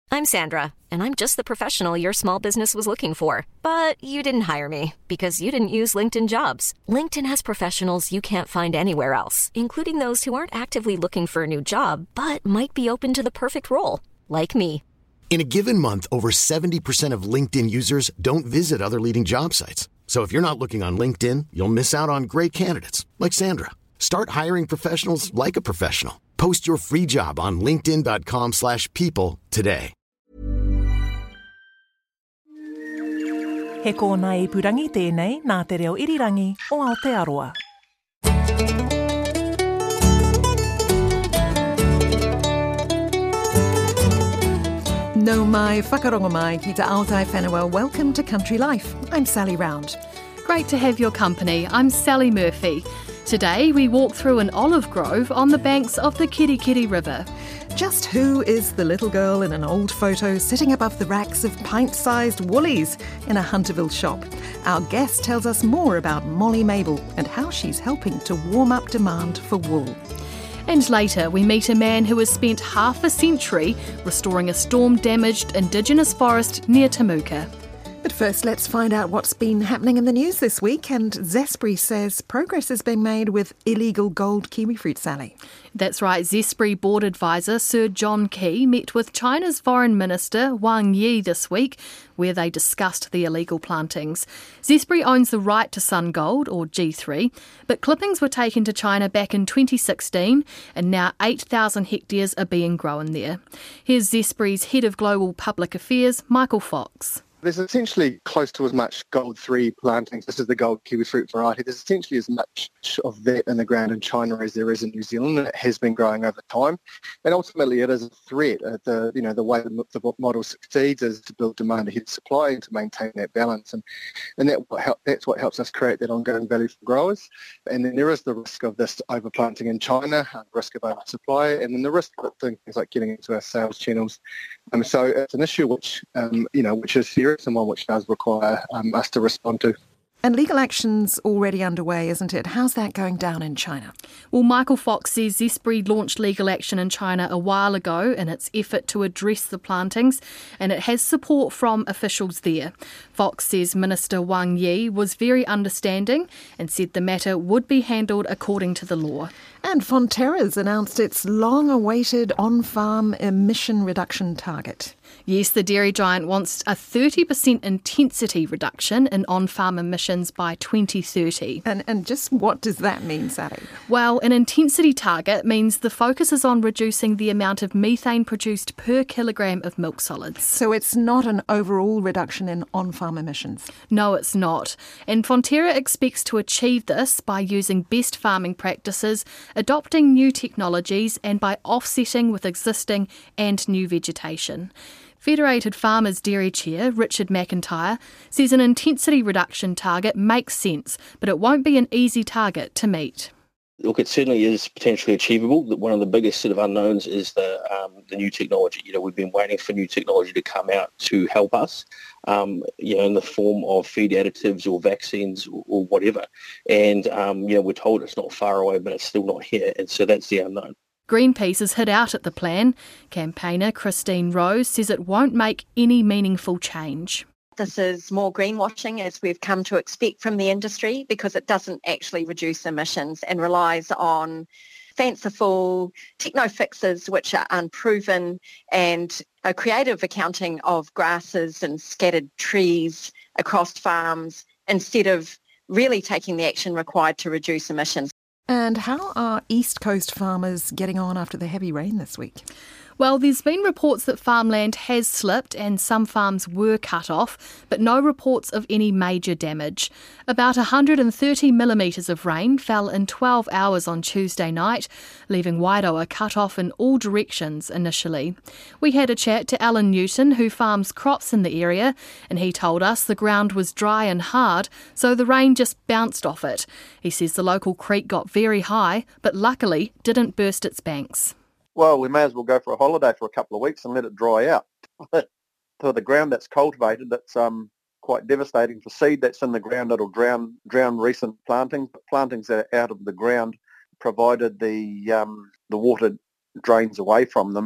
I'm Sandra, and I'm just the professional your small business was looking for. But you didn't hire me because you didn't use LinkedIn Jobs. LinkedIn has professionals you can't find anywhere else, including those who aren't actively looking for a new job, but might be open to the perfect role, like me. In a given month, over 70% of LinkedIn users don't visit other leading job sites. So if you're not looking on LinkedIn, you'll miss out on great candidates like Sandra. Start hiring professionals like a professional. Post your free job on linkedin.com/people today. He kōna ipurangi tēnei nā te reo irirangi o Aotearoa. No mai whakarongo mai ki te Aotai whenua. Welcome to Country Life. I'm Sally Round. Great to have your company. I'm Sally Murphy. Today we walk through an olive grove on the banks of the Kirikiri River. Just who is the little girl in an old photo sitting above the racks of pint-sized woolies in a Hunterville shop? Our guest tells us more about Molly Mabel and how she's helping to warm up demand for wool. And later we meet a man who has spent half a century restoring a storm-damaged Indigenous forest near Temuka. But first, let's find out what's been happening in the news this week. And Zespri says progress is being made with illegal gold kiwifruit, Sally. That's right. Zespri board advisor Sir John Key met with China's Foreign Minister Wang Yi this week, where they discussed the illegal plantings. Zespri owns the right to Sun Gold, or G3, but clippings were taken to China back in 2016, and now 8,000 hectares are being grown there. Here's Zespri's Head of Global Public Affairs, Michael Fox. There's essentially close to as much Gold 3 plantings. This is the gold kiwifruit variety. There's essentially as much of that in the ground in China as there is in New Zealand, and it has been growing over time. And ultimately, it is a threat. The way the model succeeds is to build demand ahead of supply and to maintain that balance. And that's what helps us create that ongoing value for growers. And then there is the risk of this overplanting in China, risk of oversupply, and then the risk of things like getting into our sales channels. So it's an issue which is serious and one which does require us to respond to. And legal action's already underway, isn't it? How's that going down in China? Well, Michael Fox says Zespri launched legal action in China a while ago in its effort to address the plantings, and it has support from officials there. Fox says Minister Wang Yi was very understanding and said the matter would be handled according to the law. And Fonterra's announced its long-awaited on-farm emission reduction target. Yes, the dairy giant wants a 30% intensity reduction in on-farm emissions by 2030. And just what does that mean, Sally? Well, an intensity target means the focus is on reducing the amount of methane produced per kilogram of milk solids. So it's not an overall reduction in on-farm emissions? No, it's not. And Fonterra expects to achieve this by using best farming practices, adopting new technologies, and by offsetting with existing and new vegetation. Federated Farmers Dairy Chair Richard McIntyre says an intensity reduction target makes sense, but it won't be an easy target to meet. Look, it certainly is potentially achievable. One of the biggest sort of unknowns is the new technology. We've been waiting for new technology to come out to help us, in the form of feed additives or vaccines or whatever. And, we're told it's not far away, but it's still not here. And so that's the unknown. Greenpeace has hit out at the plan. Campaigner Christine Rose says it won't make any meaningful change. This is more greenwashing, as we've come to expect from the industry, because it doesn't actually reduce emissions and relies on fanciful techno fixes which are unproven and a creative accounting of grasses and scattered trees across farms instead of really taking the action required to reduce emissions. And how are East Coast farmers getting on after the heavy rain this week? Well, there's been reports that farmland has slipped and some farms were cut off, but no reports of any major damage. About 130 millimetres of rain fell in 12 hours on Tuesday night, leaving Wairoa cut off in all directions initially. We had a chat to Alan Newton, who farms crops in the area, and he told us the ground was dry and hard, so the rain just bounced off it. He says the local creek got very high, but luckily didn't burst its banks. Well, we may as well go for a holiday for a couple of weeks and let it dry out. For the ground that's cultivated, that's quite devastating. For seed that's in the ground, it'll drown recent plantings. Plantings that are out of the ground, provided the water drains away from them,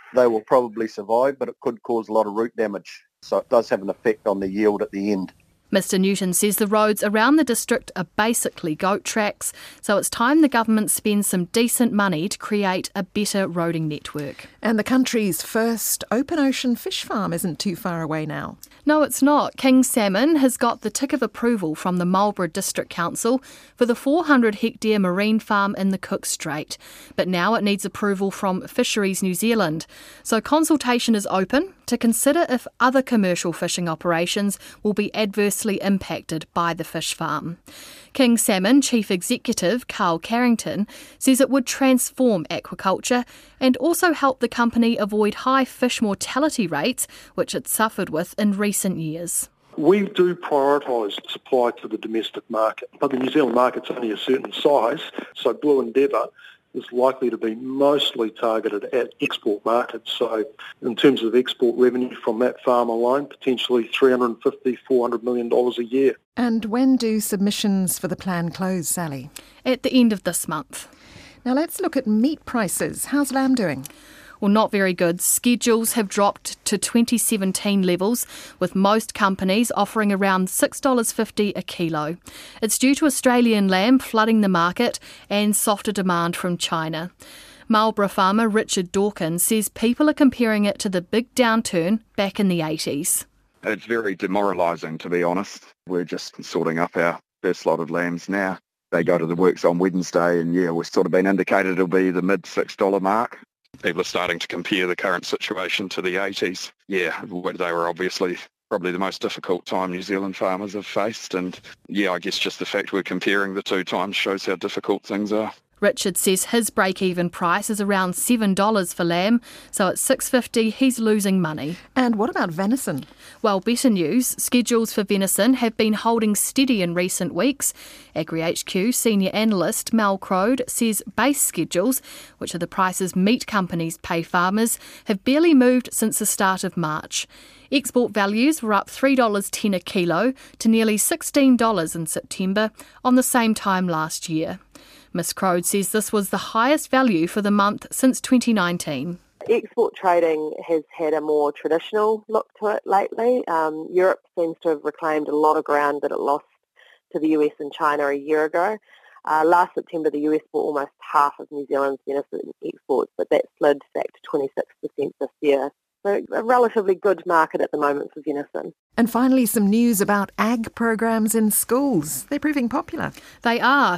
they will probably survive, but it could cause a lot of root damage. So it does have an effect on the yield at the end. Mr Newton says the roads around the district are basically goat tracks, so it's time the government spends some decent money to create a better roading network. And the country's first open ocean fish farm isn't too far away now. No, it's not. King Salmon has got the tick of approval from the Marlborough District Council for the 400-hectare marine farm in the Cook Strait. But now it needs approval from Fisheries New Zealand. So consultation is open to consider if other commercial fishing operations will be adversely impacted by the fish farm. King Salmon Chief Executive Carl Carrington says it would transform aquaculture and also help the company avoid high fish mortality rates, which it suffered with in recent years. We do prioritise supply to the domestic market, but the New Zealand market's only a certain size, so Blue Endeavour is likely to be mostly targeted at export markets. So in terms of export revenue from that farm alone, potentially $350, $400 million a year. And when do submissions for the plan close, Sally? At the end of this month. Now let's look at meat prices. How's lamb doing? Well, not very good. Schedules have dropped to 2017 levels, with most companies offering around $6.50 a kilo. It's due to Australian lamb flooding the market and softer demand from China. Marlborough farmer Richard Dawkins says people are comparing it to the big downturn back in the 80s. It's very demoralising, to be honest. We're just sorting up our first lot of lambs now. They go to the works on Wednesday, and we've sort of been indicated it'll be the mid-$6 mark. People are starting to compare the current situation to the 80s. They were obviously probably the most difficult time New Zealand farmers have faced. And I guess just the fact we're comparing the two times shows how difficult things are. Richard says his break-even price is around $7 for lamb, so at $6.50 he's losing money. And what about venison? Well, better news. Schedules for venison have been holding steady in recent weeks. AgriHQ senior analyst Mel Crode says base schedules, which are the prices meat companies pay farmers, have barely moved since the start of March. Export values were up $3.10 a kilo to nearly $16 in September on the same time last year. Ms Crode says this was the highest value for the month since 2019. Export trading has had a more traditional look to it lately. Europe seems to have reclaimed a lot of ground that it lost to the US and China a year ago. Last September, the US bought almost half of New Zealand's venison exports, but that slid back to 26% this year. So a relatively good market at the moment for venison. And finally, some news about ag programs in schools. They're proving popular. They are.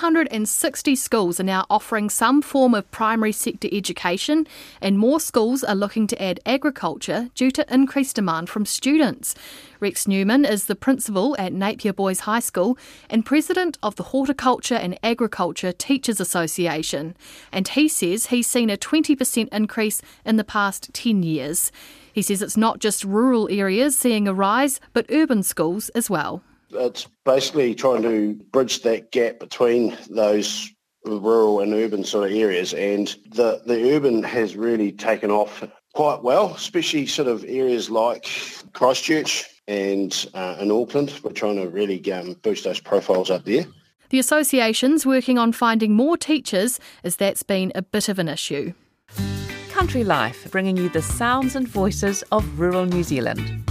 360 schools are now offering some form of primary sector education, and more schools are looking to add agriculture due to increased demand from students. Rex Newman is the principal at Napier Boys High School and president of the Horticulture and Agriculture Teachers Association. And he says he's seen a 20% increase in the past 10 years. He says it's not just rural areas seeing a rise, but urban schools as well. It's basically trying to bridge that gap between those rural and urban sort of areas, and the urban has really taken off quite well, especially sort of areas like Christchurch and in Auckland. We're trying to really boost those profiles up there. The association's working on finding more teachers, as that's been a bit of an issue. Country Life, bringing you the sounds and voices of rural New Zealand.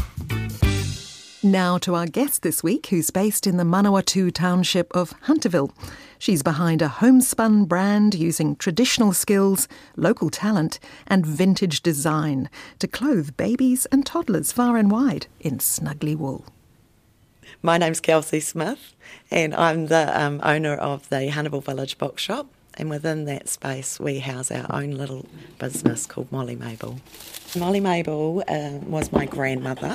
Now to our guest this week, who's based in the Manawatu township of Hunterville. She's behind a homespun brand using traditional skills, local talent and vintage design to clothe babies and toddlers far and wide in snuggly wool. My name's Kelsey Smith and I'm the owner of the Hunterville Village Bookshop. And within that space, we house our own little business called Molly Mabel. Molly Mabel was my grandmother.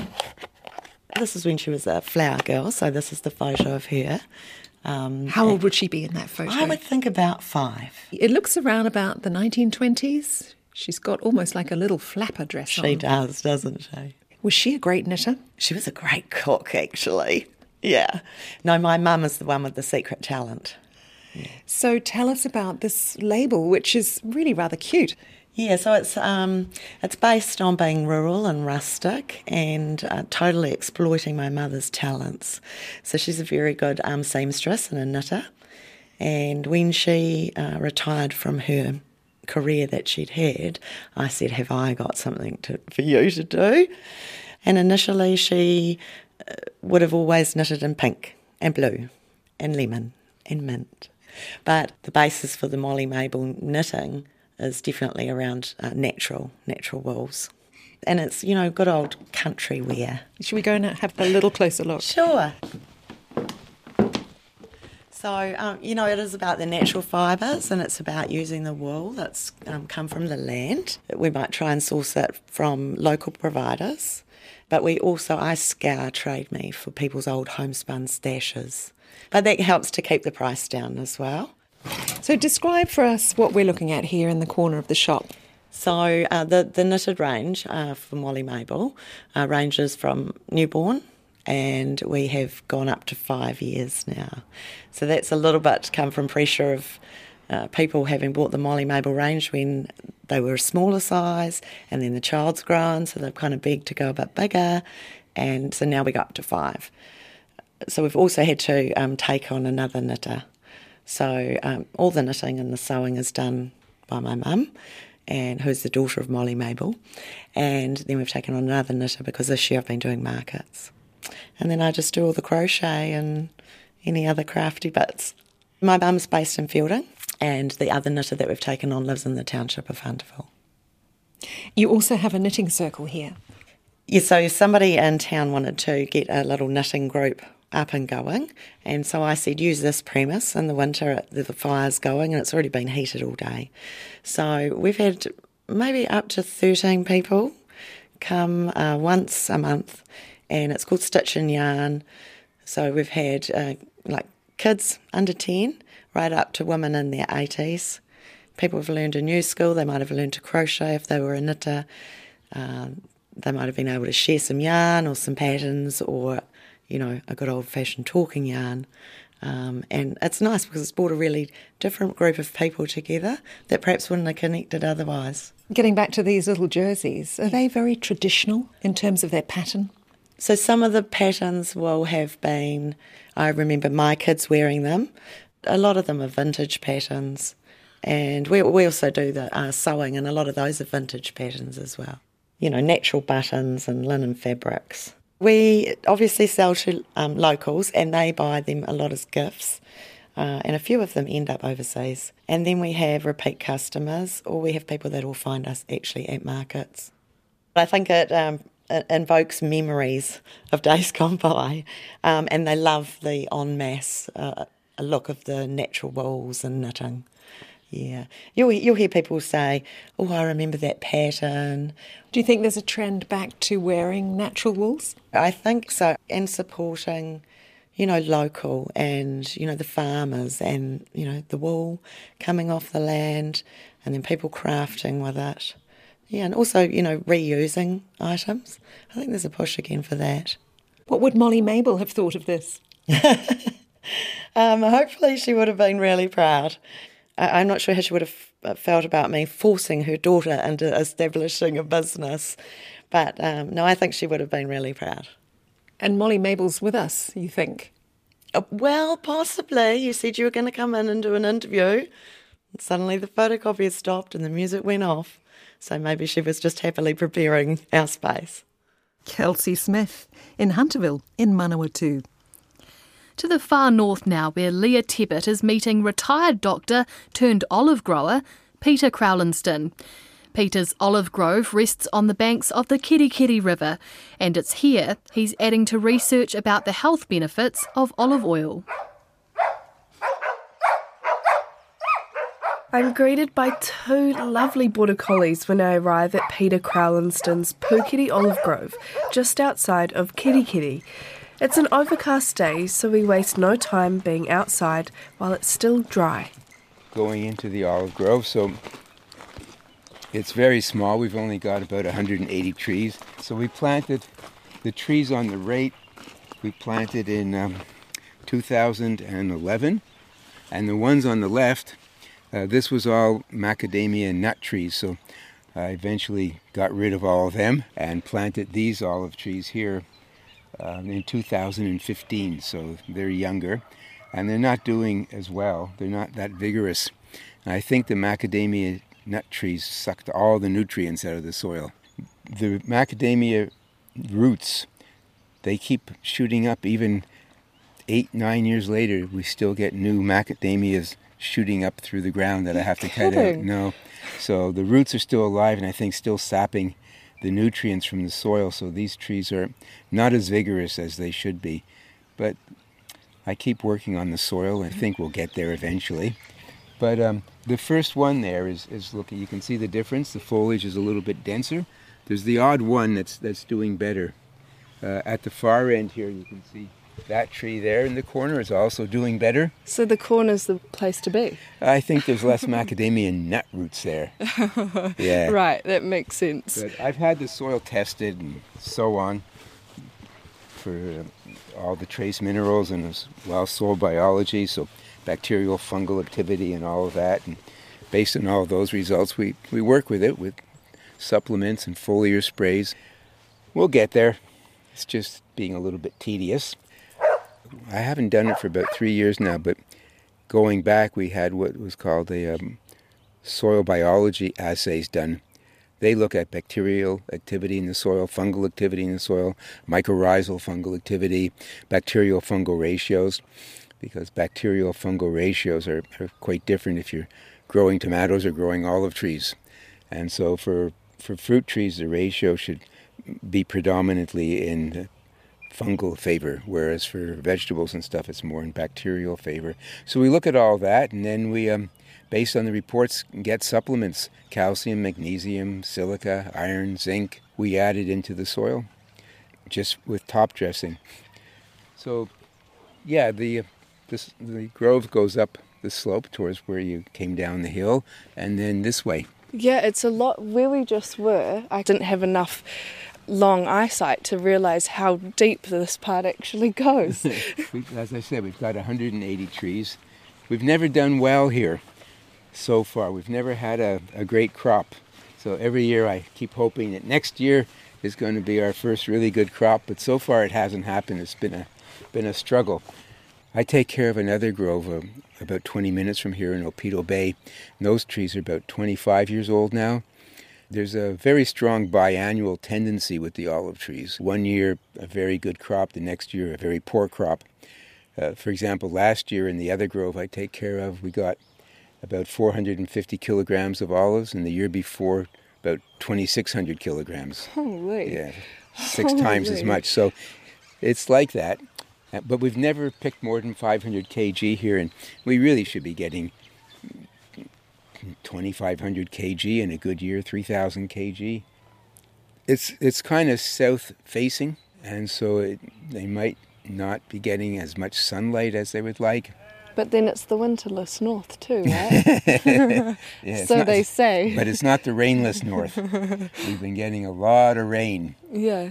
This is when she was a flower girl, so this is the photo of her. How old would she be in that photo? I would think about 5. It looks around about the 1920s. She's got almost like a little flapper dress on. She does, doesn't she? Was she a great knitter? She was a great cook, actually. Yeah. No, my mum is the one with the secret talent. So tell us about this label, which is really rather cute. Yeah, so it's based on being rural and rustic and totally exploiting my mother's talents. So she's a very good seamstress and a knitter. And when she retired from her career that she'd had, I said, have I got something for you to do? And initially she would have always knitted in pink and blue and lemon and mint. But the basis for the Molly Mabel knitting is definitely around natural wools. And it's, good old country wear. Should we go and have a little closer look? Sure. So, it is about the natural fibres, and it's about using the wool that's come from the land. We might try and source it from local providers, but I scour Trade Me for people's old homespun stashes. But that helps to keep the price down as well. So describe for us what we're looking at here in the corner of the shop. So the knitted range for Molly Mabel ranges from newborn, and we have gone up to 5 years now. So that's a little bit come from pressure of people having bought the Molly Mabel range when they were a smaller size, and then the child's grown, so they've kind of begged to go a bit bigger, and so now we go up to 5. So we've also had to take on another knitter. So all the knitting and the sewing is done by my mum, and who's the daughter of Molly Mabel. And then we've taken on another knitter because this year I've been doing markets. And then I just do all the crochet and any other crafty bits. My mum's based in Fielding, and the other knitter that we've taken on lives in the township of Hunterville. You also have a knitting circle here. Yeah, so somebody in town wanted to get a little knitting group up and going, and so I said use this premise in the winter. The fire's going and it's already been heated all day, so we've had maybe up to 13 people come once a month, and it's called Stitch and Yarn. So we've had kids under 10 right up to women in their 80s. People have learned a new skill. They might have learned to crochet if they were a knitter. They might have been able to share some yarn or some patterns, or a good old-fashioned talking yarn. And it's nice because it's brought a really different group of people together that perhaps wouldn't have connected otherwise. Getting back to these little jerseys, are they very traditional in terms of their pattern? So some of the patterns will have been, I remember my kids wearing them. A lot of them are vintage patterns. And we also do the sewing, and a lot of those are vintage patterns as well. Natural buttons and linen fabrics. We obviously sell to locals, and they buy them a lot as gifts, and a few of them end up overseas. And then we have repeat customers, or we have people that will find us actually at markets. I think it invokes memories of days gone by, and they love the en masse look of the natural wools and knitting. Yeah, you'll hear people say, "Oh, I remember that pattern." Do you think there's a trend back to wearing natural wools? I think so, and supporting, local and, the farmers and, the wool coming off the land, and then people crafting with it. Yeah, and also, reusing items. I think there's a push again for that. What would Molly Mabel have thought of this? Hopefully she would have been really proud. I'm not sure how she would have felt about me forcing her daughter into establishing a business. But no, I think she would have been really proud. And Molly Mabel's with us, you think? Well, possibly. You said you were going to come in and do an interview. And suddenly the photocopier stopped and the music went off. So maybe she was just happily preparing our space. Kelsey Smith in Hunterville in Manawatu. To the far north now, where Leah Tebbit is meeting retired doctor turned olive grower Peter Crowlinston. Peter's olive grove rests on the banks of the Kirikiri River, and it's here he's adding to research about the health benefits of olive oil. I'm greeted by two lovely border collies when I arrive at Peter Crowlinston's Pukiri Olive Grove, just outside of Kirikiri. It's an overcast day, so we waste no time being outside while it's still dry. Going into the olive grove, so it's very small. We've only got about 180 trees. So we planted the trees on the right. We planted in 2011, and the ones on the left, this was all macadamia nut trees. So I eventually got rid of all of them and planted these olive trees here in 2015, so they're younger, and they're not doing as well. They're not that vigorous. And I think the macadamia nut trees sucked all the nutrients out of the soil. The macadamia roots, they keep shooting up. Even 8-9 years later, we still get new macadamias shooting up through the ground that I have to cut out. No. So the roots are still alive and I think still sapping the nutrients from the soil. So these trees are not as vigorous as they should be. But I keep working on the soil. I think we'll get there eventually. But the first one there is looking, you can see the difference. The foliage is a little bit denser. There's the odd one that's doing better. At the far end here, you can see that tree there in the corner is also doing better. So the corner's the place to be? I think there's less macadamia nut roots there. Yeah. Right, that makes sense. But I've had the soil tested and so on for all the trace minerals and as well soil biology, so bacterial, fungal activity and all of that. And based on all of those results, we work with it with supplements and foliar sprays. We'll get there. It's just being a little bit tedious. I haven't done it for about 3 years now, but going back, we had what was called a soil biology assays done. They look at bacterial activity in the soil, fungal activity in the soil, mycorrhizal fungal activity, bacterial-fungal ratios, because bacterial-fungal ratios are quite different if you're growing tomatoes or growing olive trees. And so for fruit trees, the ratio should be predominantly in fungal favor, whereas for vegetables and stuff, it's more in bacterial favor. So we look at all that, and then we, based on the reports, get supplements, calcium, magnesium, silica, iron, zinc. We add it into the soil, just with top dressing. So, yeah, the grove goes up the slope towards where you came down the hill, and then this way. Yeah, it's a lot. Where we just were, I didn't have enough long eyesight to realise how deep this part actually goes. As I said, we've got 180 trees. We've never done well here so far. We've never had a great crop. So every year I keep hoping that next year is going to be our first really good crop, but so far it hasn't happened. It's been a struggle. I take care of another grove about 20 minutes from here in Opito Bay. And those trees are about 25 years old now. There's a very strong biannual tendency with the olive trees. 1 year, a very good crop. The next year, a very poor crop. For example, last year in the other grove I take care of, we got about 450 kilograms of olives, and the year before, about 2,600 kilograms. Holy. Yeah, 6 times as much. So it's like that. But we've never picked more than 500 kg here, and we really should be getting 2,500 kg in a good year, 3,000 kg. It's kind of south-facing, and so they might not be getting as much sunlight as they would like. But then it's the winterless north too, right? Yeah, so they say. But it's not the rainless north. We've been getting a lot of rain. Yeah.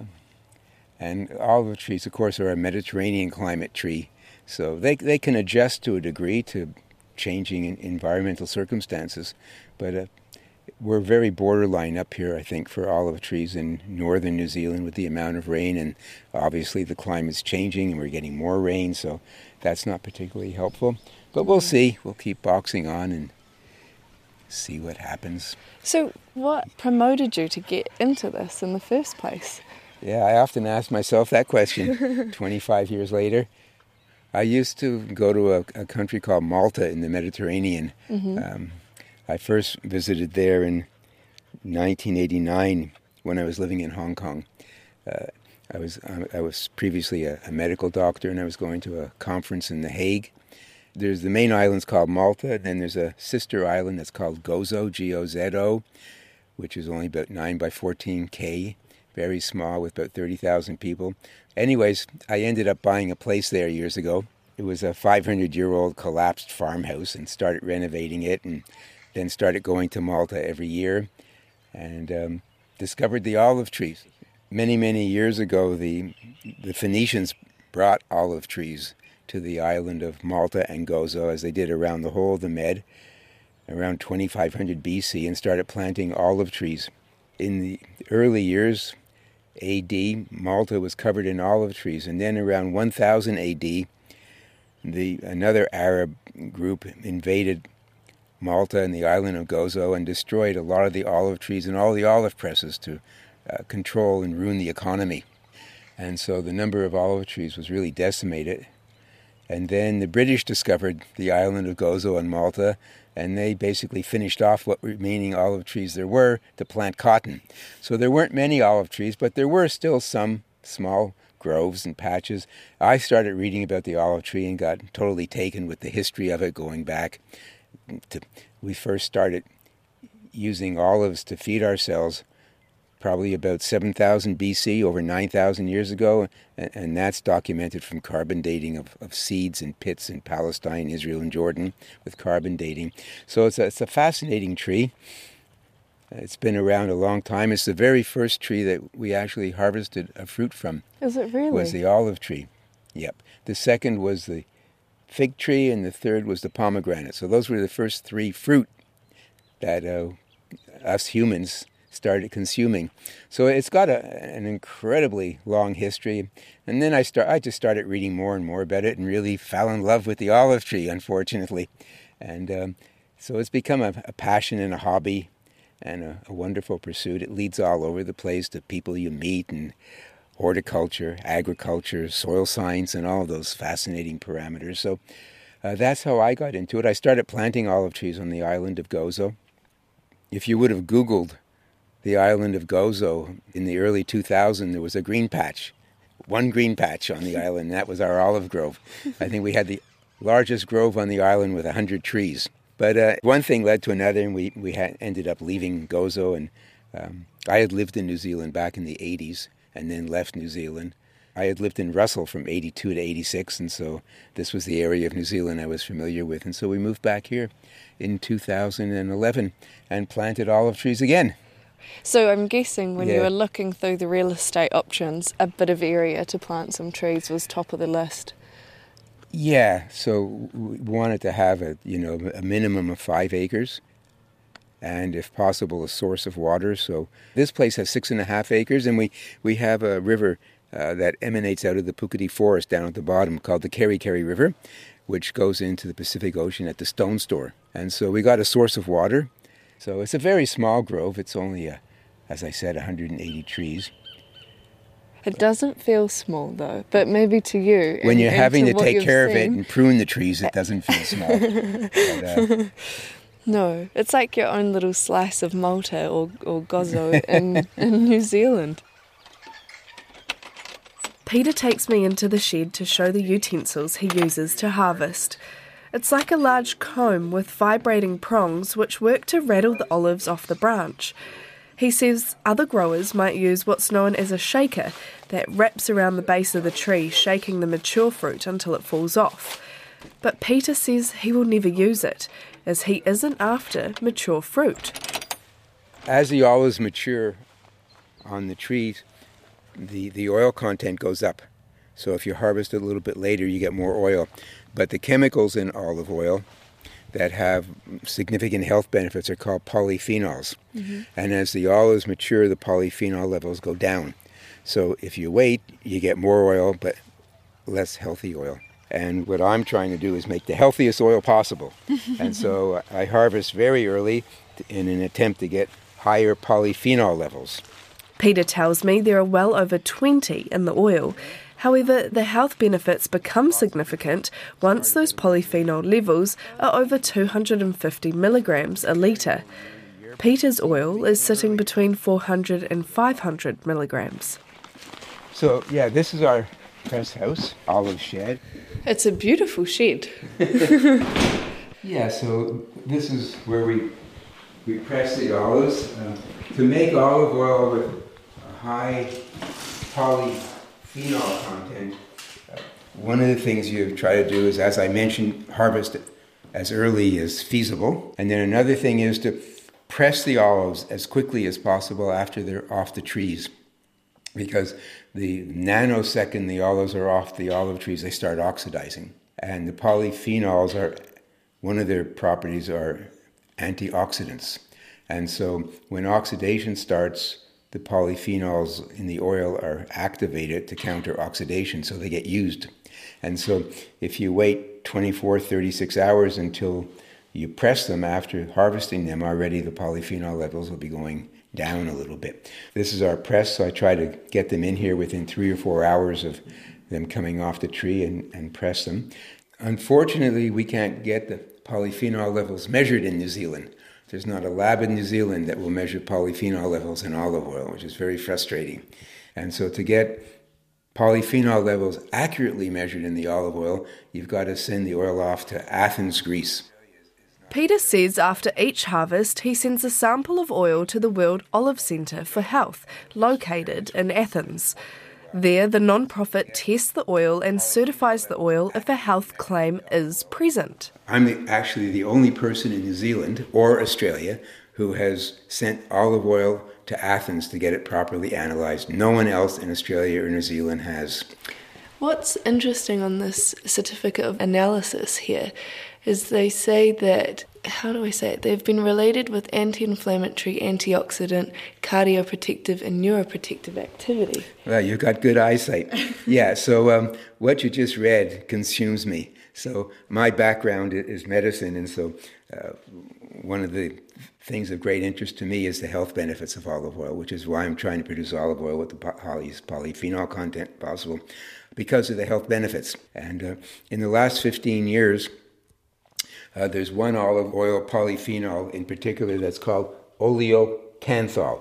And olive trees, of course, are a Mediterranean climate tree, so they can adjust to a degree to changing environmental circumstances. But we're very borderline up here, I think, for olive trees in northern New Zealand with the amount of rain, and obviously the climate's changing and we're getting more rain, so that's not particularly helpful. But we'll see. We'll keep boxing on and see what happens. So what promoted you to get into this in the first place? Yeah, I often ask myself that question 25 years later. I used to go to a country called Malta in the Mediterranean. Mm-hmm. I first visited there in 1989 when I was living in Hong Kong. I was previously a medical doctor, and I was going to a conference in The Hague. There's the main island's called Malta, and then there's a sister island that's called Gozo, G-O-Z-O, which is only about 9 by 14 K. Very small with about 30,000 people. Anyways, I ended up buying a place there years ago. It was a 500-year-old collapsed farmhouse, and started renovating it, and then started going to Malta every year, and discovered the olive trees. Many, many years ago, the Phoenicians brought olive trees to the island of Malta and Gozo, as they did around the whole of the Med, around 2500 BC, and started planting olive trees. In the early years, AD, Malta was covered in olive trees, and then around 1000 AD, another Arab group invaded Malta and the island of Gozo and destroyed a lot of the olive trees and all the olive presses to control and ruin the economy. And so the number of olive trees was really decimated. And then the British discovered the island of Gozo and Malta, and they basically finished off what remaining olive trees there were to plant cotton. So there weren't many olive trees, but there were still some small groves and patches. I started reading about the olive tree and got totally taken with the history of it going back. We first started using olives to feed ourselves probably about 7,000 BC, over 9,000 years ago, and that's documented from carbon dating of seeds and pits in Palestine, Israel, and Jordan with carbon dating. So it's a fascinating tree. It's been around a long time. It's the very first tree that we actually harvested a fruit from. Is it really? Was the olive tree. Yep. The second was the fig tree, and the third was the pomegranate. So those were the first three fruit that us humans started consuming. So it's got an incredibly long history. And then I just started reading more and more about it and really fell in love with the olive tree, unfortunately. And so it's become a passion and a hobby and a wonderful pursuit. It leads all over the place to people you meet and horticulture, agriculture, soil science, and all those fascinating parameters. So that's how I got into it. I started planting olive trees on the island of Gozo. If you would have Googled the island of Gozo in the early 2000s, there was a green patch, one green patch on the island, and that was our olive grove. I think we had the largest grove on the island with 100 trees. But one thing led to another, and we ended up leaving Gozo. And I had lived in New Zealand back in the 80s and then left New Zealand. I had lived in Russell from 82 to 86, and so this was the area of New Zealand I was familiar with. And so we moved back here in 2011 and planted olive trees again. So I'm guessing when you were looking through the real estate options, a bit of area to plant some trees was top of the list. Yeah, so we wanted to have a minimum of 5 acres and, if possible, a source of water. So this place has 6.5 acres, and we have a river that emanates out of the Puketi Forest down at the bottom called the Kerikeri River, which goes into the Pacific Ocean at the Stone Store. And so we got a source of water. So it's a very small grove. It's only, as I said, 180 trees. It doesn't feel small, though, but maybe to you. When you're having to take care of it and prune the trees, it doesn't feel small. But, no, it's like your own little slice of Malta or Gozo in New Zealand. Peter takes me into the shed to show the utensils he uses to harvest. It's like a large comb with vibrating prongs which work to rattle the olives off the branch. He says other growers might use what's known as a shaker that wraps around the base of the tree, shaking the mature fruit until it falls off. But Peter says he will never use it, as he isn't after mature fruit. As the olives mature on the trees, the oil content goes up. So if you harvest it a little bit later, you get more oil. But the chemicals in olive oil that have significant health benefits are called polyphenols. Mm-hmm. And as the olives mature, the polyphenol levels go down. So if you wait, you get more oil, but less healthy oil. And what I'm trying to do is make the healthiest oil possible. And so I harvest very early in an attempt to get higher polyphenol levels. Peter tells me there are well over 20 in the oil. However, the health benefits become significant once those polyphenol levels are over 250 milligrams a litre. Peter's oil is sitting between 400 and 500 milligrams. So, yeah, this is our press house, olive shed. It's a beautiful shed. Yeah, so this is where we press the olives. To make olive oil with a high polyphenol content, one of the things you try to do is, as I mentioned, harvest it as early as feasible. And then another thing is to press the olives as quickly as possible after they're off the trees. Because the nanosecond the olives are off the olive trees, they start oxidizing. And the polyphenols are, one of their properties are antioxidants. And so when oxidation starts, the polyphenols in the oil are activated to counter oxidation, so they get used. And so if you wait 24, 36 hours until you press them after harvesting them, already the polyphenol levels will be going down a little bit. This is our press, so I try to get them in here within 3 or 4 hours of them coming off the tree and press them. Unfortunately, we can't get the polyphenol levels measured in New Zealand. There's not a lab in New Zealand that will measure polyphenol levels in olive oil, which is very frustrating. And so to get polyphenol levels accurately measured in the olive oil, you've got to send the oil off to Athens, Greece. Peter says after each harvest he sends a sample of oil to the World Olive Centre for Health, located in Athens. There, the non-profit tests the oil and certifies the oil if a health claim is present. I'm actually the only person in New Zealand or Australia who has sent olive oil to Athens to get it properly analysed. No one else in Australia or New Zealand has. What's interesting on this certificate of analysis here is they say that, how do I say it, they've been related with anti-inflammatory, antioxidant, cardioprotective and neuroprotective activity. Well, you've got good eyesight. Yeah, so what you just read consumes me. So my background is medicine, and so one of the things of great interest to me is the health benefits of olive oil, which is why I'm trying to produce olive oil with the highest polyphenol content possible, because of the health benefits. And in the last 15 years, there's one olive oil polyphenol in particular that's called oleocanthal,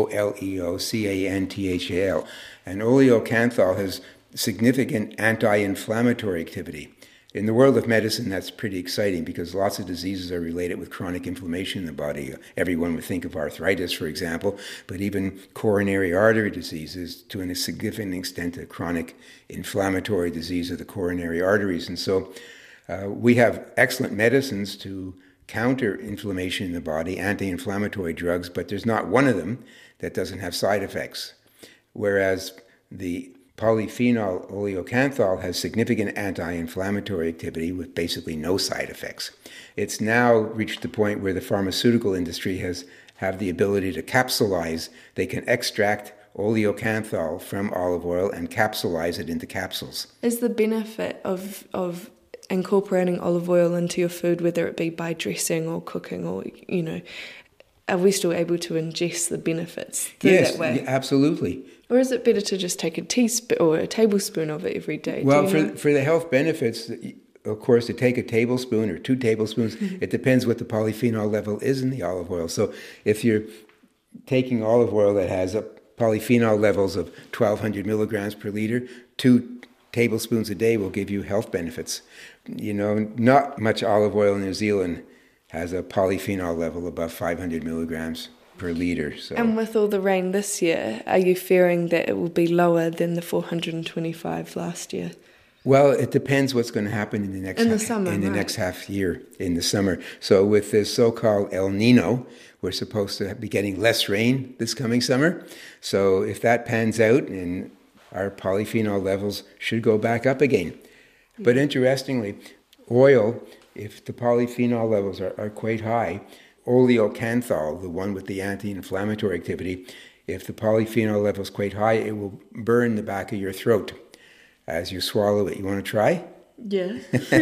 Oleocanthal. And oleocanthal has significant anti-inflammatory activity. In the world of medicine, that's pretty exciting because lots of diseases are related with chronic inflammation in the body. Everyone would think of arthritis, for example, but even coronary artery disease is to a significant extent a chronic inflammatory disease of the coronary arteries. And so we have excellent medicines to counter inflammation in the body, anti-inflammatory drugs, but there's not one of them that doesn't have side effects. Whereas the polyphenol oleocanthal has significant anti-inflammatory activity with basically no side effects. It's now reached the point where the pharmaceutical industry have the ability to capsulize. They can extract oleocanthal from olive oil and capsulize it into capsules. Is the benefit of incorporating olive oil into your food, whether it be by dressing or cooking or, are we still able to ingest the benefits that way? Yes, absolutely. Or is it better to just take a teaspoon or a tablespoon of it every day? Well, for the health benefits, of course, to take a tablespoon or 2 tablespoons, it depends what the polyphenol level is in the olive oil. So if you're taking olive oil that has polyphenol levels of 1,200 milligrams per liter, 2 tablespoons a day will give you health benefits. Not much olive oil in New Zealand has a polyphenol level above 500 milligrams per liter. So. And with all the rain this year, are you fearing that it will be lower than the 425 last year? Well, it depends what's going to happen in the next next half year in the summer. So with this so-called El Nino, we're supposed to be getting less rain this coming summer. So if that pans out, and our polyphenol levels should go back up again. But interestingly, oil, if the polyphenol levels are quite high, oleocanthal, the one with the anti-inflammatory activity, if the polyphenol level is quite high, it will burn the back of your throat as you swallow it. You want to try? Yeah.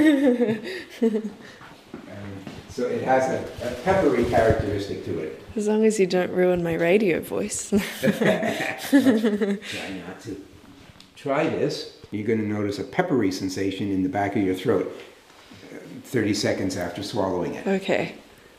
So it has a peppery characteristic to it. As long as you don't ruin my radio voice. Try not to. Try this. You're going to notice a peppery sensation in the back of your throat 30 seconds after swallowing it. Okay.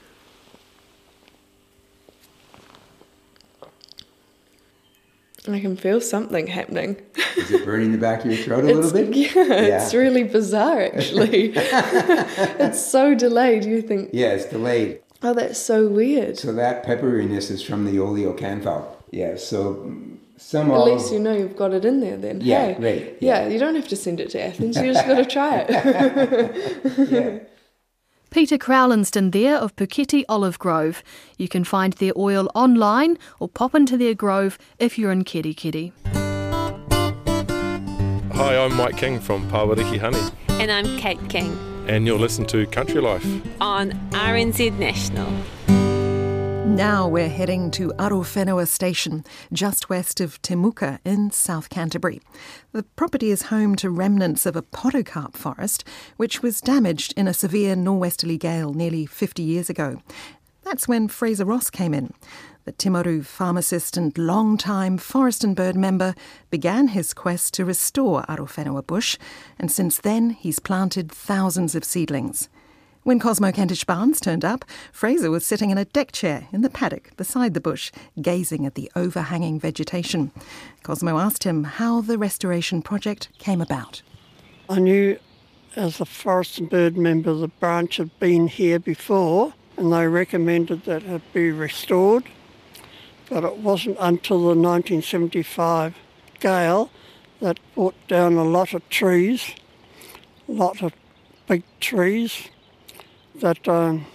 I can feel something happening. Is it burning the back of your throat a little bit? Yeah, it's really bizarre, actually. It's so delayed, you think. Yeah, it's delayed. Oh, that's so weird. So that pepperiness is from the oleocanthal. Yeah, so At least you know you've got it in there then. Yeah, hey, great. Yeah, you don't have to send it to Athens, you just got to try it. Yeah. Peter Crowlinston there of Puketi Olive Grove. You can find their oil online or pop into their grove if you're in Kerikeri. Hi, I'm Mike King from Pawariki Honey. And I'm Kate King. And you're listening to Country Life on RNZ National. Now we're heading to Arowhenua Station, just west of Temuka in South Canterbury. The property is home to remnants of a podocarp forest, which was damaged in a severe norwesterly gale nearly 50 years ago. That's when Fraser Ross came in. The Timaru pharmacist and long-time Forest and Bird member began his quest to restore Arowhenua bush, and since then he's planted thousands of seedlings. When Cosmo Kentish Barnes turned up, Fraser was sitting in a deck chair in the paddock beside the bush, gazing at the overhanging vegetation. Cosmo asked him how the restoration project came about. I knew as a Forest and Bird member the branch had been here before and they recommended that it be restored, but it wasn't until the 1975 gale that brought down a lot of trees, a lot of big trees, that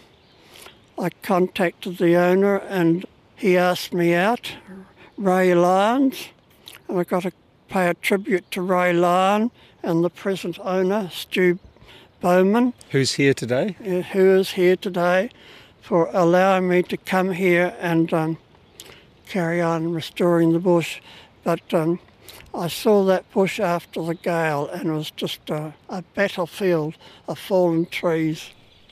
I contacted the owner and he asked me out, Ray Lyons, and I got to pay a tribute to Ray Lyon and the present owner, Stu Bowman. Who's here today? Who is here today, for allowing me to come here and carry on restoring the bush. But I saw that bush after the gale and it was just a battlefield of fallen trees.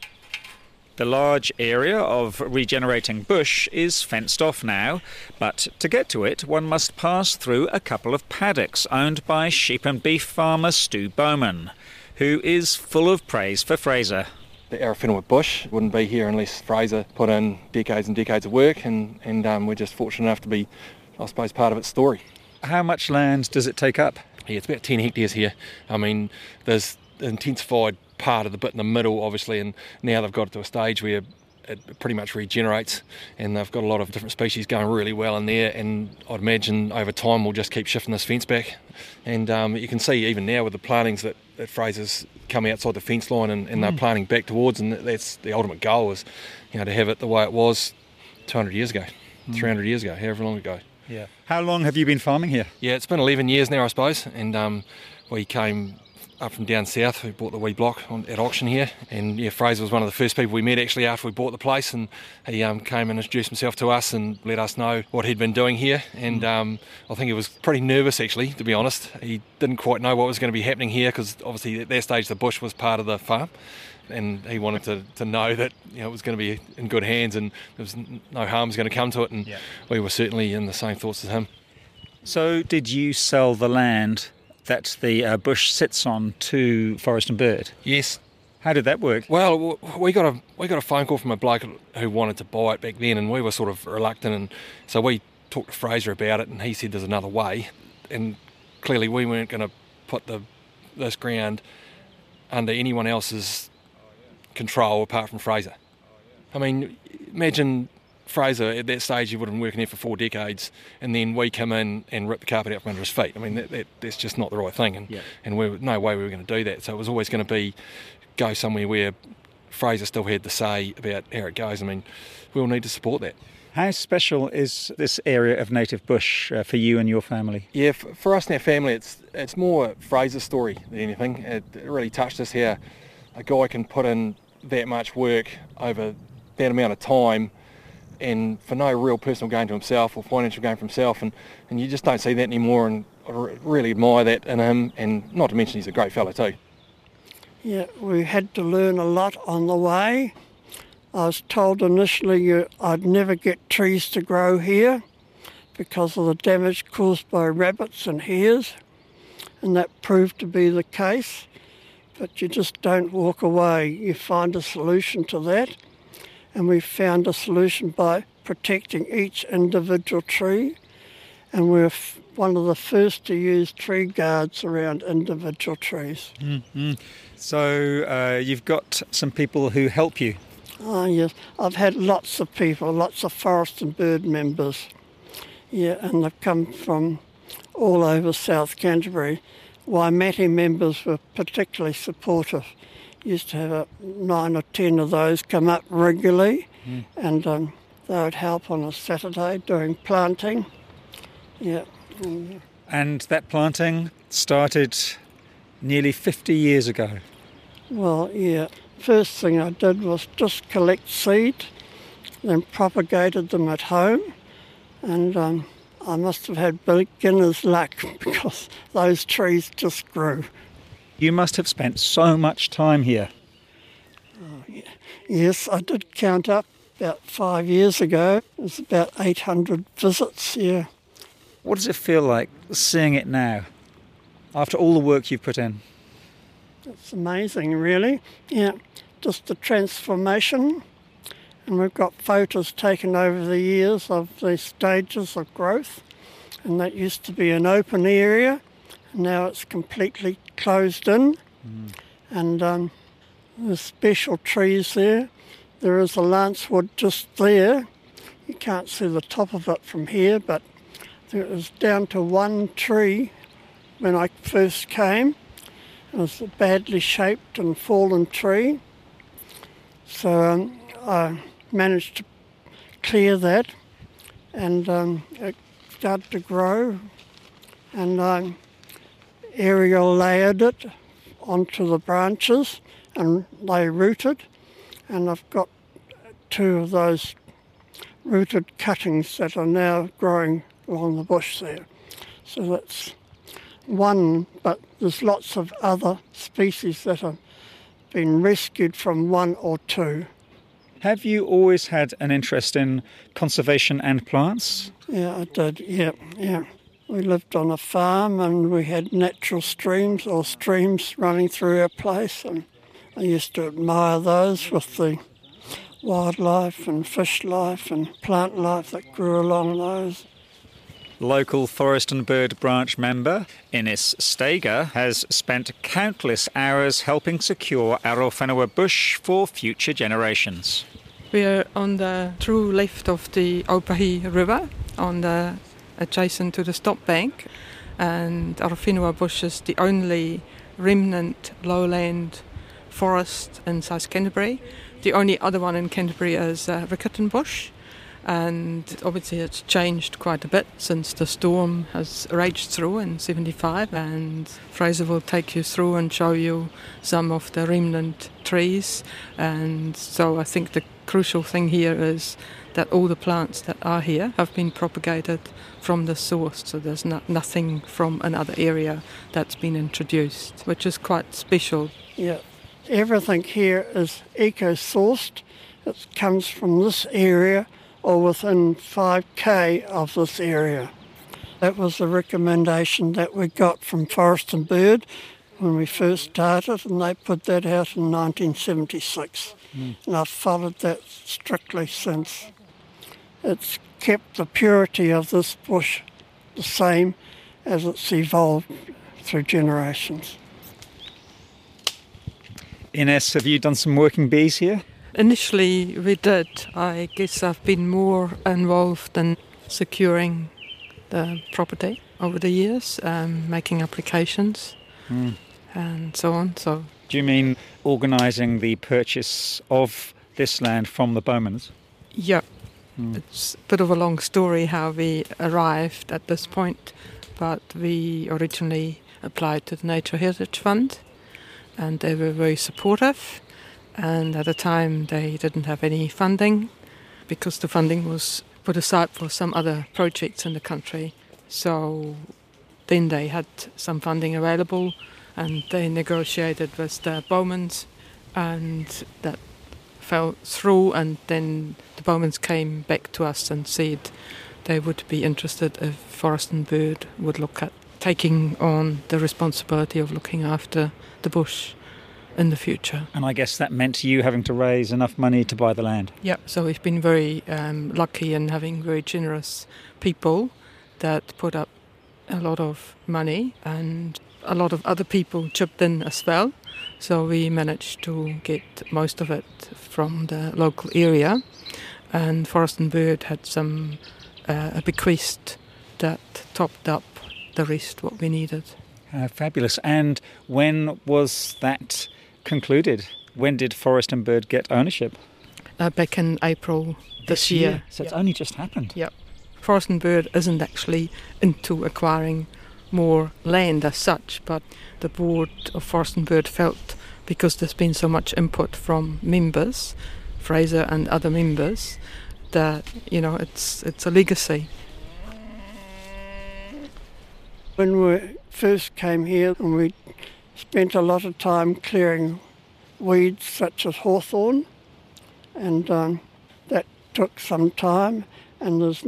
The large area of regenerating bush is fenced off now, but to get to it one must pass through a couple of paddocks owned by sheep and beef farmer Stu Bowman, who is full of praise for Fraser. The Arowhenua bush wouldn't be here unless Fraser put in decades and decades of work, and we're just fortunate enough to be, I suppose, part of its story. How much land does it take up? Yeah, it's about 10 hectares here. I mean, there's intensified part of the bit in the middle, obviously, and now they've got it to a stage where it pretty much regenerates, and they've got a lot of different species going really well in there, and I'd imagine over time we'll just keep shifting this fence back. And you can see even now with the plantings that Fraser's come outside the fence line and they're planting back towards, and that's the ultimate goal, is, you know, to have it the way it was 200 years ago, 300 years ago, however long ago. Yeah. How long have you been farming here? Yeah, it's been 11 years now, I suppose, and we came up from down south. We bought the wee block at auction here, and yeah, Fraser was one of the first people we met actually after we bought the place, and he came and introduced himself to us and let us know what he'd been doing here, and I think he was pretty nervous actually, to be honest. He didn't quite know what was going to be happening here, because obviously at that stage the bush was part of the farm, and he wanted to know that, you know, it was going to be in good hands and there was no harm was going to come to it, and we were certainly in the same thoughts as him. So did you sell the land that the bush sits on to Forest and Bird? Yes. How did that work? Well, we got a phone call from a bloke who wanted to buy it back then, and we were sort of reluctant, and so we talked to Fraser about it, and he said there's another way, and clearly we weren't going to put this ground under anyone else's control apart from Fraser. I mean, imagine Fraser at that stage, he would have been working there for 4 decades, and then we come in and rip the carpet out from under his feet. I mean, that's just not the right thing, and no way we were going to do that. So it was always going to be go somewhere where Fraser still had the say about how it goes. I mean, we'll need to support that. How special is this area of native bush for you and your family? Yeah, for us and our family, it's more Fraser's story than anything. It really touched us how a guy can put in that much work over that amount of time, and for no real personal gain to himself or financial gain for himself, and you just don't see that anymore, and I really admire that in him, and not to mention he's a great fellow too. Yeah, we had to learn a lot on the way. I was told initially I'd never get trees to grow here because of the damage caused by rabbits and hares, and that proved to be the case, but you just don't walk away, you find a solution to that. And we found a solution by protecting each individual tree, and we're one of the first to use tree guards around individual trees. Mm-hmm. So you've got some people who help you? Oh yes, I've had lots of people, lots of Forest and Bird members, yeah, and they've come from all over South Canterbury. Waimate members were particularly supportive. Used to have 9 or 10 of those come up regularly, and they would help on a Saturday doing planting. Yeah. And that planting started nearly 50 years ago. Well, yeah. First thing I did was just collect seed, then propagated them at home, and I must have had beginner's luck because those trees just grew. You must have spent so much time here. Yes, I did count up about 5 years ago. It was about 800 visits, yeah. What does it feel like seeing it now, after all the work you've put in? It's amazing, really. Yeah, just the transformation. And we've got photos taken over the years of the stages of growth. And that used to be an open area. And now it's completely closed in. And there's special trees there. There is a lancewood just there. You can't see the top of it from here, but it was down to one tree when I first came. It was a badly shaped and fallen tree. So I managed to clear that, and it started to grow, and I aerial layered it onto the branches, and they rooted, and I've got 2 of those rooted cuttings that are now growing along the bush there. So that's one, but there's lots of other species that have been rescued from 1 or 2. Have you always had an interest in conservation and plants? Yeah, I did, yeah. We lived on a farm and we had natural streams or streams running through our place, and I used to admire those with the wildlife and fish life and plant life that grew along those. Local Forest and Bird branch member Ines Steger has spent countless hours helping secure Arowhenua bush for future generations. We're on the true left of the Aupahi River, adjacent to the stop bank, and Arowhenua bush is the only remnant lowland forest in South Canterbury. The only other one in Canterbury is Riccarton bush. And obviously it's changed quite a bit since the storm has raged through in 75, and Fraser will take you through and show you some of the remnant trees. And so I think the crucial thing here is that all the plants that are here have been propagated from the source, so there's nothing from another area that's been introduced, which is quite special. Yeah, everything here is eco-sourced. It comes from this area or within 5k of this area. That was the recommendation that we got from Forest and Bird when we first started, and they put that out in 1976. And I've followed that strictly since. It's kept the purity of this bush the same as it's evolved through generations. Ines, have you done some working bees here? Initially we did. I guess I've been more involved in securing the property over the years, making applications and so on. So, do you mean organising the purchase of this land from the Bowmans? Yeah. It's a bit of a long story how we arrived at this point, but we originally applied to the Nature Heritage Fund and they were very supportive. And at the time they didn't have any funding because the funding was put aside for some other projects in the country. So then they had some funding available and they negotiated with the Bowmans, and that fell through, and then the Bowmans came back to us and said they would be interested if Forest and Bird would look at taking on the responsibility of looking after the bush in the future. And I guess that meant you having to raise enough money to buy the land. Yeah, so we've been very lucky in having very generous people that put up a lot of money, and a lot of other people chipped in as well. So we managed to get most of it from the local area, and Forest and Bird had some a bequest that topped up the rest what we needed. Fabulous. And when was that concluded? When did Forest and Bird get ownership? Back in April this year. So it's only just happened. Yep. Forest and Bird isn't actually into acquiring more land as such, but the board of Forest and Bird felt, because there's been so much input from members, Fraser and other members, it's a legacy. When we first came here, we spent a lot of time clearing weeds such as hawthorn, and that took some time. And there's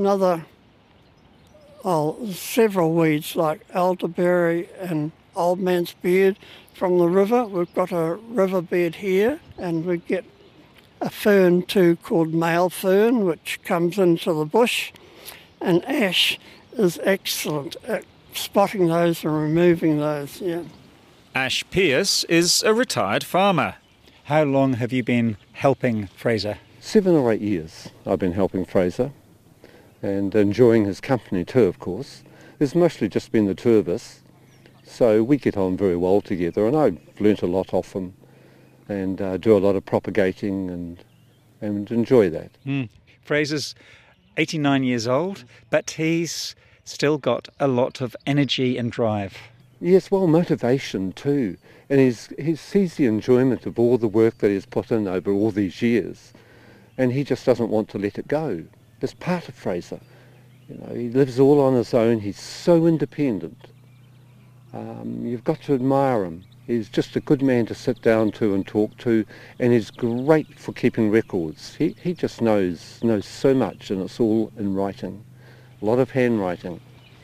several weeds like elderberry and old man's beard from the river. We've got a river bed here, and we get a fern too called male fern, which comes into the bush, and ash is excellent at spotting those and removing those. Yeah. Ash Pearce is a retired farmer. How long have you been helping Fraser? 7 or 8 years I've been helping Fraser, and enjoying his company too, of course. There's mostly just been the two of us, so we get on very well together, and I've learnt a lot off him, and do a lot of propagating and enjoy that. Fraser's 89 years old, but he's still got a lot of energy and drive. Yes, well, motivation too, and he sees the enjoyment of all the work that he's put in over all these years, and he just doesn't want to let it go. It's part of Fraser. He lives all on his own. He's so independent. You've got to admire him. He's just a good man to sit down to and talk to, and he's great for keeping records. He just knows so much, and it's all in writing. A lot of handwriting.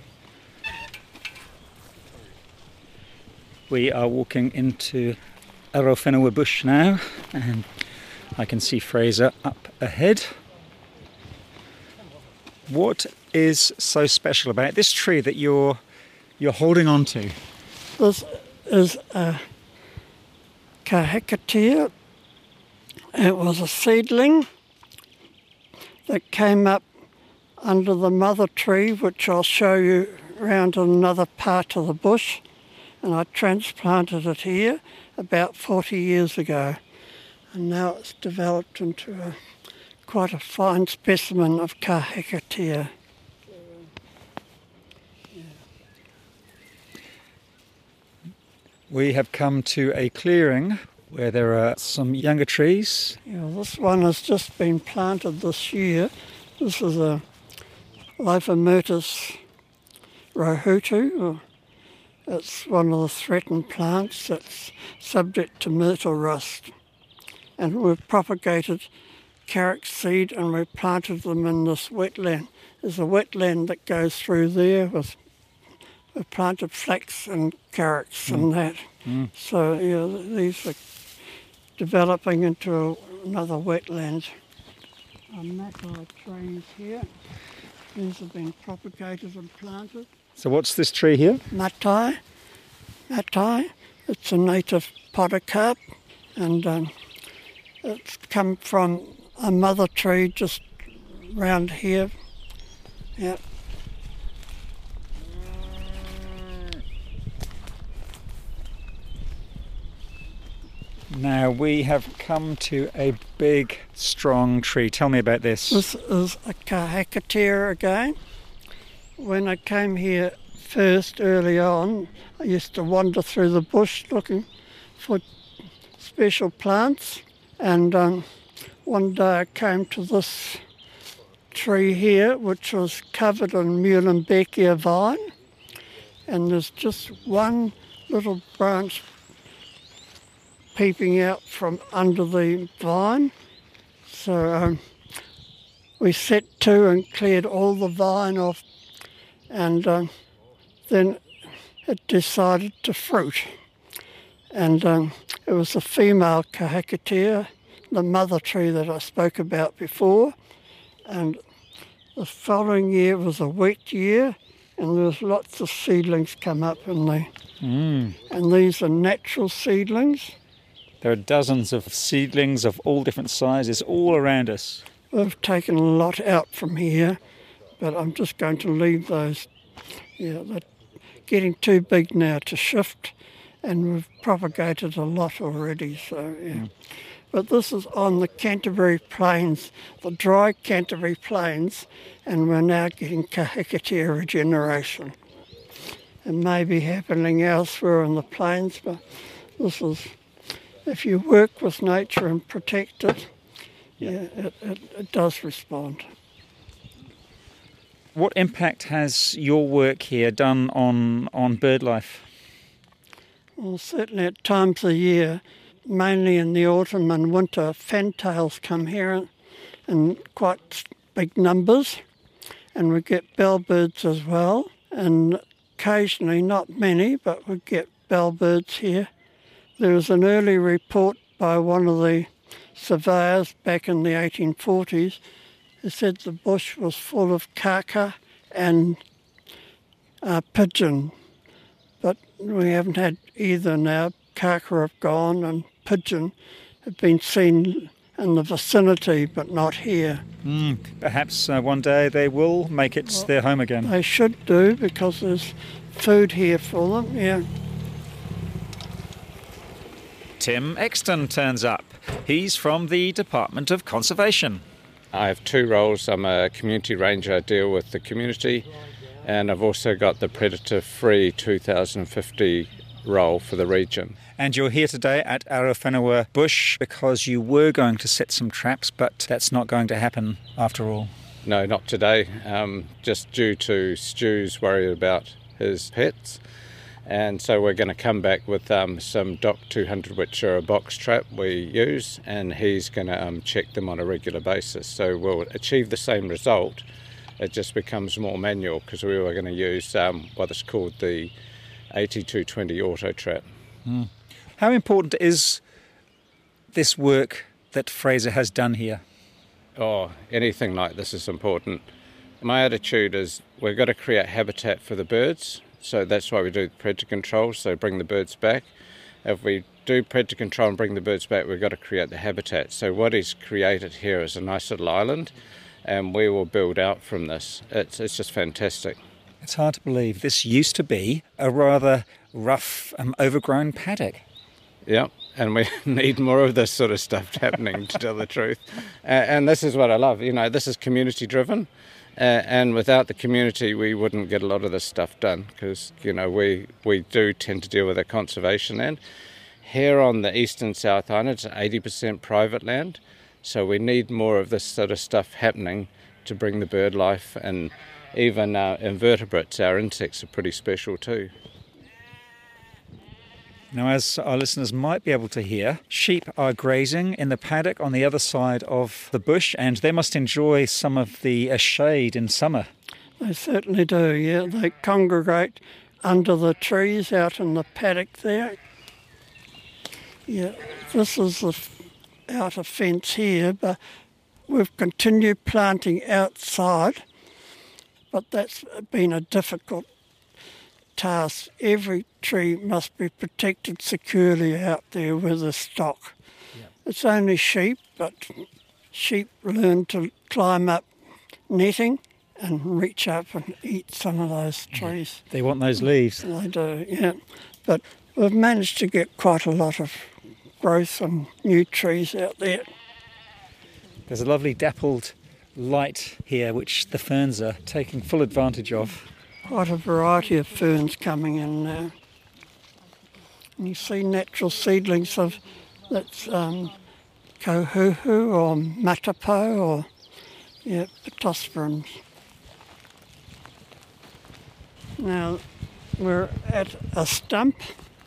We are walking into Arowhenua bush now, and I can see Fraser up ahead. What is so special about this tree that you're holding on to? This is a kahikatea. It was a seedling that came up under the mother tree, which I'll show you around another part of the bush, and I transplanted it here about 40 years ago, and now it's developed into quite a fine specimen of kahikatea. We have come to a clearing where there are some younger trees. Yeah, this one has just been planted this year. This is a Lophomertus rohutu. It's one of the threatened plants that's subject to myrtle rust. And we've propagated carrot seed and we planted them in this wetland. There's a wetland that goes through there with we've planted flax and carrots and that. So these are developing into another wetland. Mackay trees here. These have been propagated and planted. So what's this tree here? Matai. It's a native podocarp, and it's come from a mother tree just round here. Yeah. Now we have come to a big, strong tree. Tell me about this. This is a kahikatea again. When I came here first early on, I used to wander through the bush looking for special plants, and one day I came to this tree here, which was covered in Muehlenbeckia vine, and there's just one little branch peeping out from under the vine. So we set to and cleared all the vine off, and then it decided to fruit. And it was a female kahikatea, the mother tree that I spoke about before. And the following year was a wet year, and there was lots of seedlings come up in there. And these are natural seedlings. There are dozens of seedlings of all different sizes all around us. We've taken a lot out from here, but I'm just going to leave those. Yeah, they're getting too big now to shift, and we've propagated a lot already, so yeah. But this is on the Canterbury Plains, the dry Canterbury Plains, and we're now getting kahikatea regeneration. It may be happening elsewhere in the plains, but this is, if you work with nature and protect it, it does respond. What impact has your work here done on bird life? Well, certainly at times of year, mainly in the autumn and winter, fantails come here in quite big numbers, and we get bellbirds as well, and occasionally, not many, but we get bellbirds here. There was an early report by one of the surveyors back in the 1840s who said the bush was full of kaka and pigeon, but we haven't had either now. Kaka have gone and pigeon have been seen in the vicinity, but not here. Perhaps one day they will make it their home again. They should do, because there's food here for them, yeah. Tim Exton turns up. He's from the Department of Conservation. I have two roles. I'm a community ranger, I deal with the community, and I've also got the predator-free 2050 role for the region. And you're here today at Arowhenua Bush because you were going to set some traps, but that's not going to happen after all. No, not today, just due to Stu's worry about his pets. And so we're going to come back with some DOC 200, which are a box trap we use, and he's going to check them on a regular basis. So we'll achieve the same result. It just becomes more manual, because we were going to use what is called the 8220 auto trap. How important is this work that Fraser has done here? Oh, anything like this is important. My attitude is we've got to create habitat for the birds. So that's why we do predator control, so bring the birds back. If we do predator control and bring the birds back, we've got to create the habitat. So what he's created here is a nice little island, and we will build out from this. It's just fantastic. It's hard to believe. This used to be a rather rough, overgrown paddock. Yeah, and we need more of this sort of stuff happening, to tell the truth. And this is what I love. This is community-driven. And without the community, we wouldn't get a lot of this stuff done, because, we do tend to deal with our conservation land. Here on the eastern South Island, it's 80% private land, so we need more of this sort of stuff happening to bring the bird life, and even invertebrates, our insects, are pretty special too. Now, as our listeners might be able to hear, sheep are grazing in the paddock on the other side of the bush, and they must enjoy some of the shade in summer. They certainly do, yeah. They congregate under the trees out in the paddock there. Yeah, this is the outer fence here, but we've continued planting outside, but that's been a difficult task. Every tree must be protected securely out there with the stock. Yep. It's only sheep, but sheep learn to climb up netting and reach up and eat some of those trees. They want those leaves. They do, yeah. But we've managed to get quite a lot of growth and new trees out there. There's a lovely dappled light here which the ferns are taking full advantage of. Quite a variety of ferns coming in now. And you see natural seedlings of that's kohuhu or matapo or pittosporums. Now we're at a stump,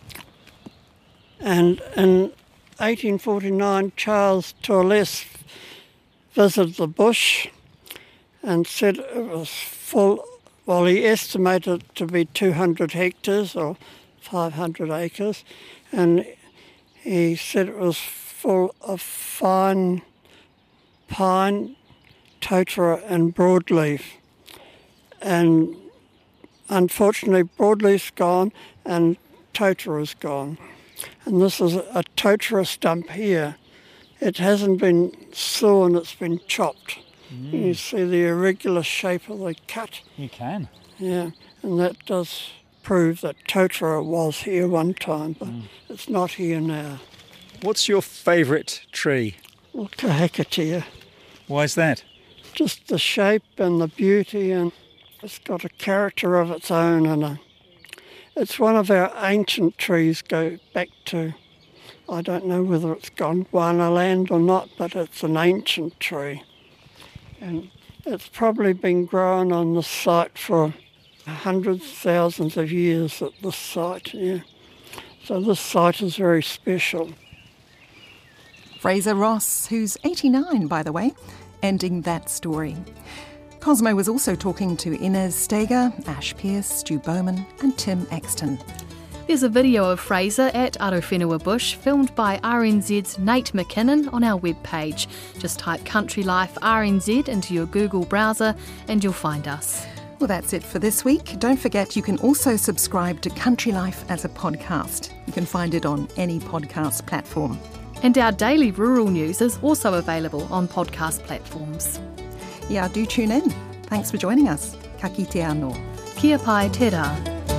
and in 1849 Charles Torles visited the bush and said it was full. Well, he estimated it to be 200 hectares or 500 acres, and he said it was full of fine pine, totara and broadleaf. And unfortunately, broadleaf's gone and totara's gone. And this is a totara stump here. It hasn't been sawn, it's been chopped. You see the irregular shape of the cut. You can. Yeah, and that does prove that totara was here one time, but it's not here now. What's your favourite tree? Well, kahikatea. Why is that? Just the shape and the beauty, and it's got a character of its own, and it's one of our ancient trees, go back to I don't know whether it's Gondwana land or not, but it's an ancient tree. And it's probably been grown on the site for hundreds, thousands of years at this site, yeah. So this site is very special. Fraser Ross, who's 89, by the way, ending that story. Cosmo was also talking to Inez Steger, Ash Pearce, Stu Bowman and Tim Exton. There's a video of Fraser at Arowhenua Bush filmed by RNZ's Nate McKinnon on our webpage. Just type Country Life RNZ into your Google browser and you'll find us. Well, that's it for this week. Don't forget you can also subscribe to Country Life as a podcast. You can find it on any podcast platform. And our daily rural news is also available on podcast platforms. Yeah, do tune in. Thanks for joining us. Ka kite anō. Kia pai te rā.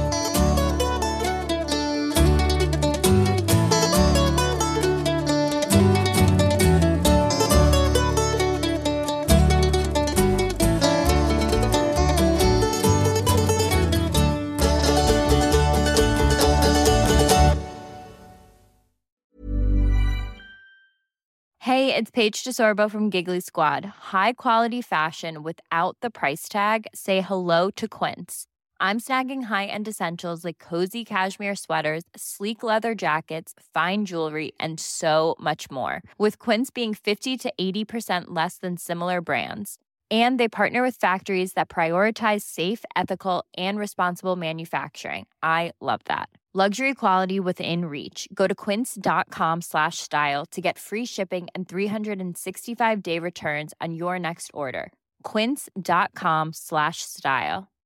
Hey, it's Paige DeSorbo from Giggly Squad. High quality fashion without the price tag. Say hello to Quince. I'm snagging high-end essentials like cozy cashmere sweaters, sleek leather jackets, fine jewelry, and so much more. With Quince being 50 to 80% less than similar brands. And they partner with factories that prioritize safe, ethical, and responsible manufacturing. I love that. Luxury quality within reach. Go to quince.com/style to get free shipping and 365-day returns on your next order. Quince.com/style.